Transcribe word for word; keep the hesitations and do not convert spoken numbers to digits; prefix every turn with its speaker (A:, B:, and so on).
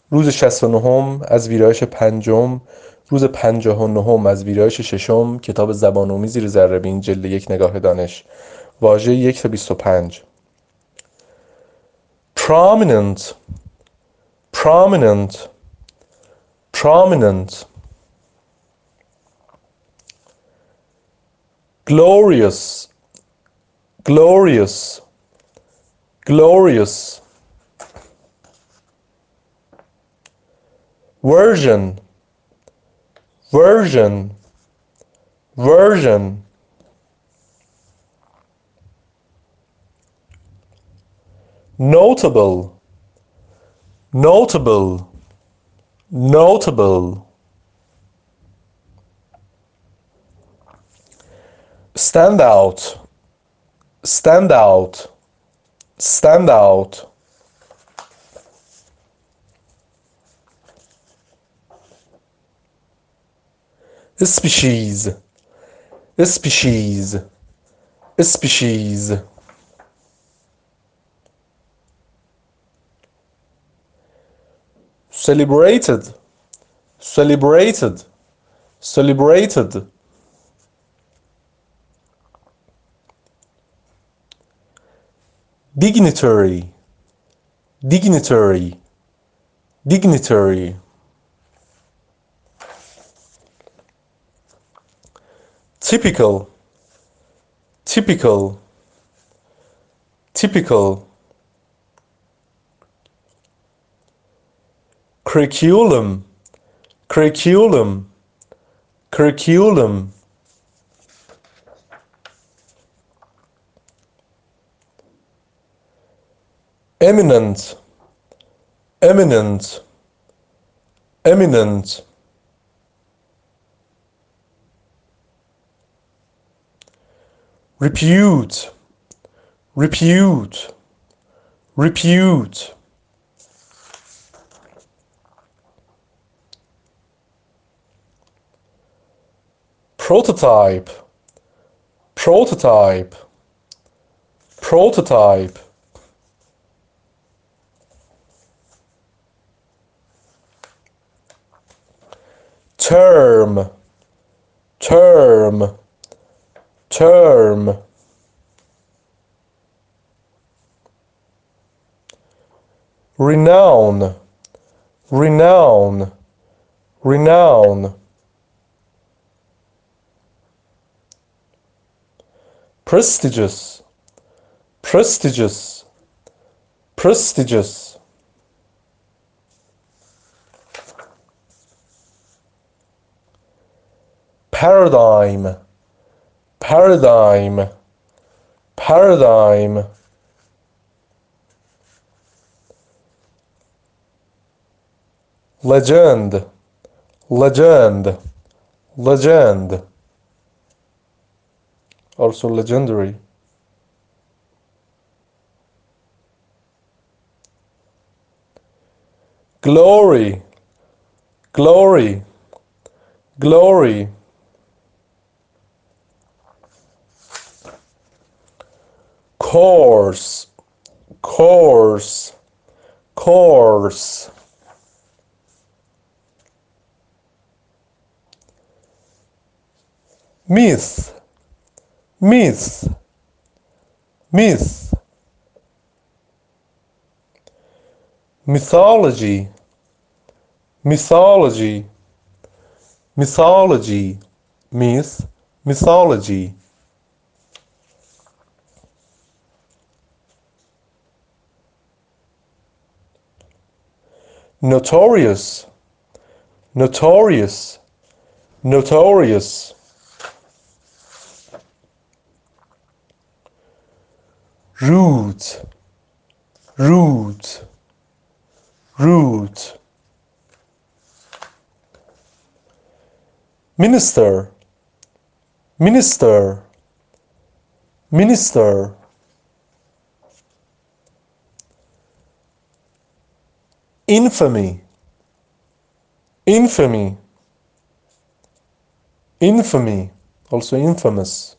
A: روز شصت و نهم از ویرایش پنجم، روز پنجاه و نهم از ویرایش ششم. کتاب زبان‌آموزی زیر ذره‌بین جلد یک نگاه دانش، واژه یک تا بیست و پنج. prominent prominent prominent glorious glorious glorious version version version notable notable notable stand out stand out stand out species species species celebrated celebrated celebrated dignitary dignitary dignitary typical typical typical curriculum curriculum curriculum eminent eminent eminent repute repute repute prototype prototype prototype term term term renown renown renown prestigious prestigious prestigious paradigm paradigm paradigm legend legend legend also legendary glory glory glory course course course myth myth myth mythology mythology mythology myth mythology notorious notorious notorious rude rude rude minister minister minister infamy infamy infamy also infamous